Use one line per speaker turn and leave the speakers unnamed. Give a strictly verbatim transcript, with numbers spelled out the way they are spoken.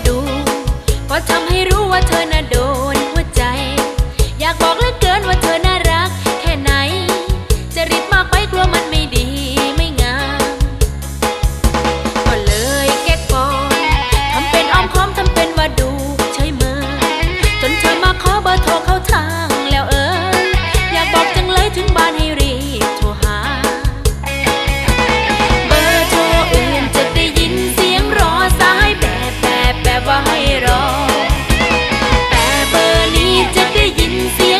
ดูก็ทำให้รู้ว่าเธอน่ะโดนหัวใจอยากบอกเหลือเกินว่าเธอน่ารักแค่ไหนจะรีบมากไปกลัวมันไม่ดีไม่งามก็เลยแก้ก่อนทำเป็นอ้อมค้อมทำเป็นว่าดูเฉยเมยจนเธอมาขอเบอร์โทรเข้าทางแล้วเอออยากบอกจังเลยถึงบ้านให้รีบโทรหาเบอร์โทรอื่นจะได้ยินเสียงรอสายแบบแบบแบบว่าให้รอแต่เบอร์นี้จะได้ยินเสียง